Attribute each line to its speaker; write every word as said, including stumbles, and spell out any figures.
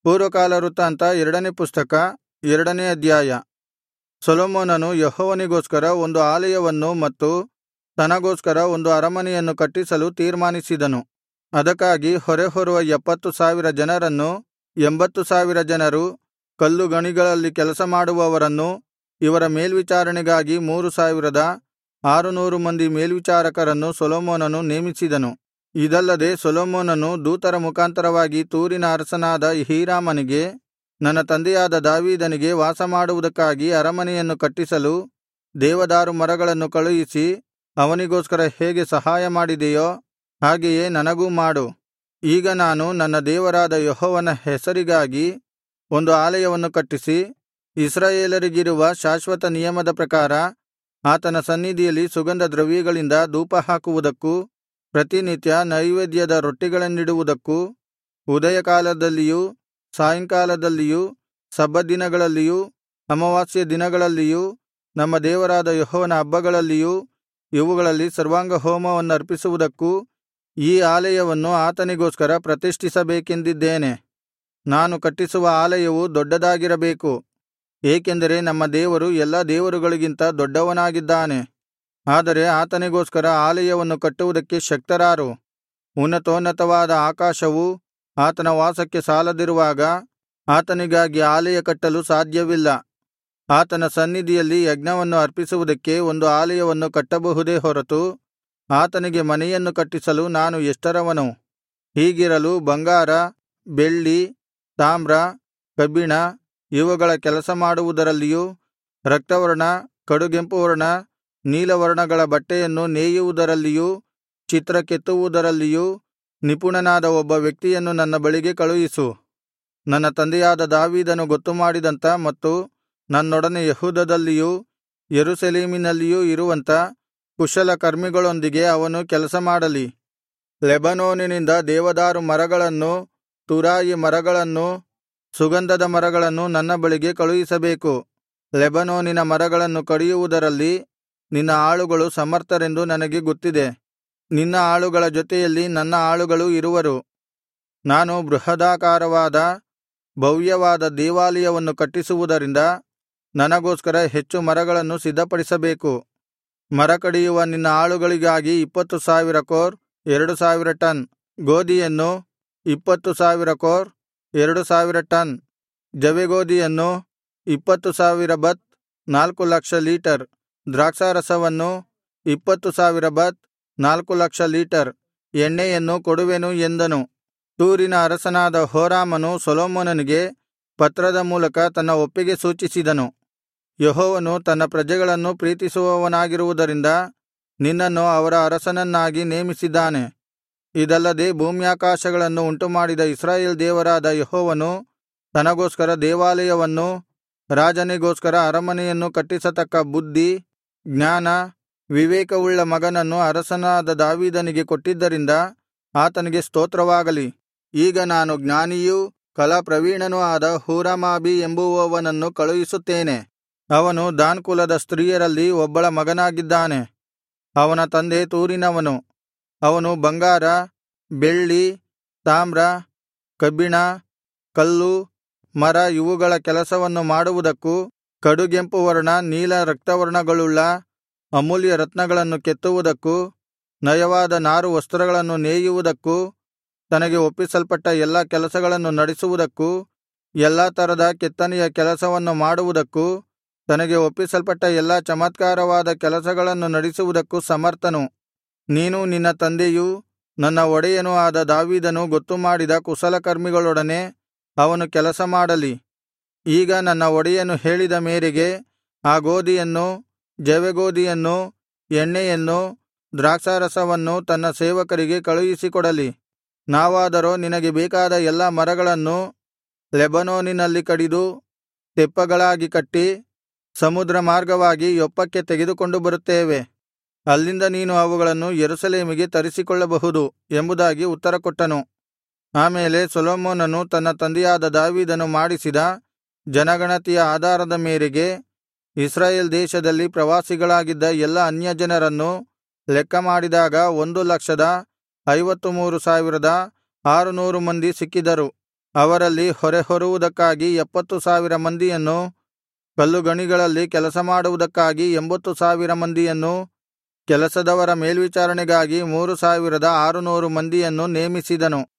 Speaker 1: ಪೂರ್ವಕಾಲ ವೃತ್ತಾಂತ ಎರಡನೇ ಪುಸ್ತಕ ಎರಡನೇ ಅಧ್ಯಾಯ. ಸೊಲೊಮೋನನು ಯೆಹೋವನಿಗೋಸ್ಕರ ಒಂದು ಆಲಯವನ್ನೂ ಮತ್ತು ತನಗೋಸ್ಕರ ಒಂದು ಅರಮನೆಯನ್ನು ಕಟ್ಟಿಸಲು ತೀರ್ಮಾನಿಸಿದನು. ಅದಕ್ಕಾಗಿ ಹೊರೆಹೊರುವ ಎಪ್ಪತ್ತು ಸಾವಿರ ಜನರನ್ನು, ಎಂಬತ್ತು ಸಾವಿರ ಜನರು, ಕಲ್ಲು ಗಣಿಗಳಲ್ಲಿ ಕೆಲಸ ಮಾಡುವವರನ್ನು, ಇವರ ಮೇಲ್ವಿಚಾರಣೆಗಾಗಿ ಮೂರು ಸಾವಿರದ ಆರುನೂರು ಮಂದಿ ಮೇಲ್ವಿಚಾರಕರನ್ನು ಸೊಲೊಮೋನನು ನೇಮಿಸಿದನು. ಇದಲ್ಲದೆ ಸೊಲೊಮೋನನು ದೂತರ ಮುಖಾಂತರವಾಗಿ ತೂರಿನ ಅರಸನಾದ ಹೀರಾಮನಿಗೆ, ನನ್ನ ತಂದೆಯಾದ ದಾವೀದನಿಗೆ ವಾಸಮಾಡುವುದಕ್ಕಾಗಿ ಅರಮನೆಯನ್ನು ಕಟ್ಟಿಸಲು ದೇವದಾರು ಮರಗಳನ್ನು ಕಳುಹಿಸಿ ಅವನಿಗೋಸ್ಕರ ಹೇಗೆ ಸಹಾಯ ಮಾಡಿದೆಯೋ ಹಾಗೆಯೇ ನನಗೂ ಮಾಡು. ಈಗ ನಾನು ನನ್ನ ದೇವರಾದ ಯೆಹೋವನ ಹೆಸರಿಗಾಗಿ ಒಂದು ಆಲಯವನ್ನು ಕಟ್ಟಿಸಿ ಇಸ್ರಾಯೇಲರಿಗಿರುವ ಶಾಶ್ವತ ನಿಯಮದ ಪ್ರಕಾರ ಆತನ ಸನ್ನಿಧಿಯಲ್ಲಿ ಸುಗಂಧ ದ್ರವ್ಯಗಳಿಂದ ಧೂಪಹಾಕುವುದಕ್ಕೂ, ಪ್ರತಿನಿತ್ಯ ನೈವೇದ್ಯದ ರೊಟ್ಟಿಗಳನ್ನಿಡುವುದಕ್ಕೂ, ಉದಯಕಾಲದಲ್ಲಿಯೂ ಸಾಯಂಕಾಲದಲ್ಲಿಯೂ ಸಬ್ಬತ್ ದಿನಗಳಲ್ಲಿಯೂ ಅಮಾವಾಸ್ಯೆ ದಿನಗಳಲ್ಲಿಯೂ ನಮ್ಮ ದೇವರಾದ ಯೆಹೋವನ ಹಬ್ಬಗಳಲ್ಲಿಯೂ ಇವುಗಳಲ್ಲಿ ಸರ್ವಾಂಗಹೋಮವನ್ನರ್ಪಿಸುವುದಕ್ಕೂ ಈ ಆಲಯವನ್ನು ಆತನಿಗೋಸ್ಕರ ಪ್ರತಿಷ್ಠಿಸಬೇಕೆಂದಿದ್ದೇನೆ. ನಾನು ಕಟ್ಟಿಸುವ ಆಲಯವು ದೊಡ್ಡದಾಗಿರಬೇಕು, ಏಕೆಂದರೆ ನಮ್ಮ ದೇವರು ಎಲ್ಲಾ ದೇವರುಗಳಿಗಿಂತ ದೊಡ್ಡವನಾಗಿದ್ದಾನೆ. ಆದರೆ ಆತನಿಗೋಸ್ಕರ ಆಲಯವನ್ನು ಕಟ್ಟುವುದಕ್ಕೆ ಶಕ್ತರಾರು? ಉನ್ನತೋನ್ನತವಾದ ಆಕಾಶವು ಆತನ ವಾಸಕ್ಕೆ ಸಾಲದಿರುವಾಗ ಆತನಿಗಾಗಿ ಆಲಯ ಕಟ್ಟಲು ಸಾಧ್ಯವಿಲ್ಲ. ಆತನ ಸನ್ನಿಧಿಯಲ್ಲಿ ಯಜ್ಞವನ್ನು ಅರ್ಪಿಸುವುದಕ್ಕೆ ಒಂದು ಆಲಯವನ್ನು ಕಟ್ಟಬಹುದೇ ಹೊರತು ಆತನಿಗೆ ಮನೆಯನ್ನು ಕಟ್ಟಿಸಲು ನಾನು ಎಷ್ಟರವನು? ಹೀಗಿರಲು ಬಂಗಾರ, ಬೆಳ್ಳಿ, ತಾಮ್ರ, ಕಬ್ಬಿಣ ಇವುಗಳ ಕೆಲಸ ಮಾಡುವುದರಲ್ಲಿಯೂ, ರಕ್ತವರ್ಣ, ಕಡುಗೆಂಪು ವರ್ಣ, ನೀಲವರ್ಣಗಳ ಬಟ್ಟೆಯನ್ನು ನೇಯುವುದರಲ್ಲಿಯೂ, ಚಿತ್ರ ಕೆತ್ತುವುದರಲ್ಲಿಯೂ ನಿಪುಣನಾದ ಒಬ್ಬ ವ್ಯಕ್ತಿಯನ್ನು ನನ್ನ ಬಳಿಗೆ ಕಳುಹಿಸು. ನನ್ನ ತಂದೆಯಾದ ದಾವೀದನು ಗೊತ್ತುಮಾಡಿದಂಥ ಮತ್ತು ನನ್ನೊಡನೆ ಯೆಹೂದದಲ್ಲಿಯೂ ಯೆರೂಸಲೇಮಿನಲ್ಲಿಯೂ ಇರುವಂಥ ಕುಶಲಕರ್ಮಿಗಳೊಂದಿಗೆ ಅವನು ಕೆಲಸ ಮಾಡಲಿ. ಲೆಬನೋನಿನಿಂದ ದೇವದಾರು ಮರಗಳನ್ನೂ ತುರಾಯಿ ಮರಗಳನ್ನೂ ಸುಗಂಧದ ಮರಗಳನ್ನು ನನ್ನ ಬಳಿಗೆ ಕಳುಹಿಸಬೇಕು. ಲೆಬನೋನಿನ ಮರಗಳನ್ನು ಕಡಿಯುವುದರಲ್ಲಿ ನಿನ್ನ ಆಳುಗಳು ಸಮರ್ಥರೆಂದು ನನಗೆ ಗೊತ್ತಿದೆ. ನಿನ್ನ ಆಳುಗಳ ಜೊತೆಯಲ್ಲಿ ನನ್ನ ಆಳುಗಳೂ ಇರುವರು. ನಾನು ಬೃಹದಾಕಾರವಾದ ಭವ್ಯವಾದ ದೇವಾಲಯವನ್ನು ಕಟ್ಟಿಸುವುದರಿಂದ ನನಗೋಸ್ಕರ ಹೆಚ್ಚು ಮರಗಳನ್ನು ಸಿದ್ಧಪಡಿಸಬೇಕು. ಮರ ಕಡಿಯುವ ನಿನ್ನ ಆಳುಗಳಿಗಾಗಿ ಇಪ್ಪತ್ತು ಸಾವಿರ ಕೋರ್ ಎರಡು ಸಾವಿರ ಟನ್ ಗೋದಿಯನ್ನು, ಇಪ್ಪತ್ತು ಸಾವಿರ ಕೋರ್ ಎರಡು ಸಾವಿರ ಟನ್ ಜವೆಗೋದಿಯನ್ನು, ಇಪ್ಪತ್ತು ಸಾವಿರ ಬತ್ ನಾಲ್ಕು ಲಕ್ಷ ಲೀಟರ್ ದ್ರಾಕ್ಷಾರಸವನ್ನು, ಇಪ್ಪತ್ತು ಸಾವಿರ ಬತ್ ನಾಲ್ಕು ಲಕ್ಷ ಲೀಟರ್ ಎಣ್ಣೆಯನ್ನು ಕೊಡುವೆನು ಎಂದನು. ತೂರಿನ ಅರಸನಾದ ಹೋರಾಮನು ಸೊಲೊಮೋನನಿಗೆ ಪತ್ರದ ಮೂಲಕ ತನ್ನ ಒಪ್ಪಿಗೆ ಸೂಚಿಸಿದನು. ಯೆಹೋವನು ತನ್ನ ಪ್ರಜೆಗಳನ್ನು ಪ್ರೀತಿಸುವವನಾಗಿರುವುದರಿಂದ ನಿನ್ನನ್ನು ಅವರ ಅರಸನನ್ನಾಗಿ ನೇಮಿಸಿದ್ದಾನೆ. ಇದಲ್ಲದೆ ಭೂಮ್ಯಾಕಾಶಗಳನ್ನು ಉಂಟುಮಾಡಿದ ಇಸ್ರಾಯೇಲ್ ದೇವರಾದ ಯೆಹೋವನು ತನಗೋಸ್ಕರ ದೇವಾಲಯವನ್ನೂ ರಾಜನಿಗೋಸ್ಕರ ಅರಮನೆಯನ್ನು ಕಟ್ಟಿಸತಕ್ಕ ಬುದ್ಧಿ, ಜ್ಞಾನ, ವಿವೇಕವುಳ್ಳ ಮಗನನ್ನು ಅರಸನಾದ ದಾವೀದನಿಗೆ ಕೊಟ್ಟಿದ್ದರಿಂದ ಆತನಿಗೆ ಸ್ತೋತ್ರವಾಗಲಿ. ಈಗ ನಾನು ಜ್ಞಾನಿಯೂ ಕಲಾಪ್ರವೀಣನೂ ಆದ ಹೂರಾಮಾಬಿ ಎಂಬುವವನನ್ನು ಕಳುಹಿಸುತ್ತೇನೆ. ಅವನು ದಾನ್ ಕುಲದ ಸ್ತ್ರೀಯರಲ್ಲಿ ಒಬ್ಬಳ ಮಗನಾಗಿದ್ದಾನೆ. ಅವನ ತಂದೆ ತೂರಿನವನು. ಅವನು ಬಂಗಾರ, ಬೆಳ್ಳಿ, ತಾಮ್ರ, ಕಬ್ಬಿಣ, ಕಲ್ಲು, ಮರ ಇವುಗಳ ಕೆಲಸವನ್ನು ಮಾಡುವುದಕ್ಕೂ, ಕಡುಗೆಂಪು ವರ್ಣ, ನೀಲ ರಕ್ತವರ್ಣಗಳುಳ್ಳ ಅಮೂಲ್ಯ ರತ್ನಗಳನ್ನು ಕೆತ್ತುವುದಕ್ಕೂ, ನಯವಾದ ನಾರು ವಸ್ತ್ರಗಳನ್ನು ನೇಯುವುದಕ್ಕೂ, ತನಗೆ ಒಪ್ಪಿಸಲ್ಪಟ್ಟ ಎಲ್ಲಾ ಕೆಲಸಗಳನ್ನು ನಡೆಸುವುದಕ್ಕೂ, ಎಲ್ಲಾ ತರದ ಕೆತ್ತನೆಯ ಕೆಲಸವನ್ನು ಮಾಡುವುದಕ್ಕೂ, ತನಗೆ ಒಪ್ಪಿಸಲ್ಪಟ್ಟ ಎಲ್ಲಾ ಚಮತ್ಕಾರವಾದ ಕೆಲಸಗಳನ್ನು ನಡೆಸುವುದಕ್ಕೂ ಸಮರ್ಥನು. ನೀನು ನಿನ್ನ ತಂದೆಯೂ ನನ್ನ ಒಡೆಯನೂ ಆದ ದಾವೀದನು ಗೊತ್ತುಮಾಡಿದ ಕುಶಲಕರ್ಮಿಗಳೊಡನೆ ಅವನು ಕೆಲಸ ಮಾಡಲಿ. ಈಗ ನನ್ನ ಒಡೆಯನು ಹೇಳಿದ ಮೇರೆಗೆ ಆ ಗೋದಿಯನ್ನು, ಜವೆಗೋದಿಯನ್ನು, ಎಣ್ಣೆಯನ್ನು, ದ್ರಾಕ್ಷಾರಸವನ್ನು ತನ್ನ ಸೇವಕರಿಗೆ ಕಳುಹಿಸಿಕೊಡಲಿ. ನಾವಾದರೋ ನಿನಗೆ ಬೇಕಾದ ಎಲ್ಲಾ ಮರಗಳನ್ನು ಲೆಬನೋನಿನಲ್ಲಿ ಕಡಿದು ತೆಪ್ಪಗಳಾಗಿ ಕಟ್ಟಿ ಸಮುದ್ರ ಮಾರ್ಗವಾಗಿ ಯೊಪ್ಪಕ್ಕೆ ತೆಗೆದುಕೊಂಡು ಬರುತ್ತೇವೆ. ಅಲ್ಲಿಂದ ನೀನು ಅವುಗಳನ್ನು ಯೆರೂಸಲೇಮಿಗೆ ತರಿಸಿಕೊಳ್ಳಬಹುದು ಎಂಬುದಾಗಿ ಉತ್ತರಕೊಟ್ಟನು. ಆಮೇಲೆ ಸೊಲೊಮೋನನು ತನ್ನ ತಂದೆಯಾದ ದಾವೀದನು ಮಾಡಿಸಿದ ಜನಗಣತಿಯ ಆಧಾರದ ಮೇರೆಗೆ ಇಸ್ರಾಯೇಲ್ ದೇಶದಲ್ಲಿ ಪ್ರವಾಸಿಗಳಾಗಿದ್ದ ಎಲ್ಲಾ ಅನ್ಯಜನರನ್ನು ಲೆಕ್ಕ ಮಾಡಿದಾಗ ಒಂದು ಲಕ್ಷದ ಐವತ್ತು ಮೂರು ಸಾವಿರದ ಆರುನೂರು ಮಂದಿ ಸಿಕ್ಕಿದರು. ಅವರಲ್ಲಿ ಹೊರೆಹೊರುವುದಕ್ಕಾಗಿ ಎಪ್ಪತ್ತು ಸಾವಿರ ಮಂದಿಯನ್ನೂ ಕಲ್ಲುಗಣಿಗಳಲ್ಲಿ ಕೆಲಸಮಾಡುವುದಕ್ಕಾಗಿ ಎಂಭತ್ತು ಸಾವಿರ ಮಂದಿಯನ್ನೂ ಕೆಲಸದವರ ಮೇಲ್ವಿಚಾರಣೆಗಾಗಿ ಮೂರು ಸಾವಿರದ ಆರುನೂರು ಮಂದಿಯನ್ನು ನೇಮಿಸಿದನು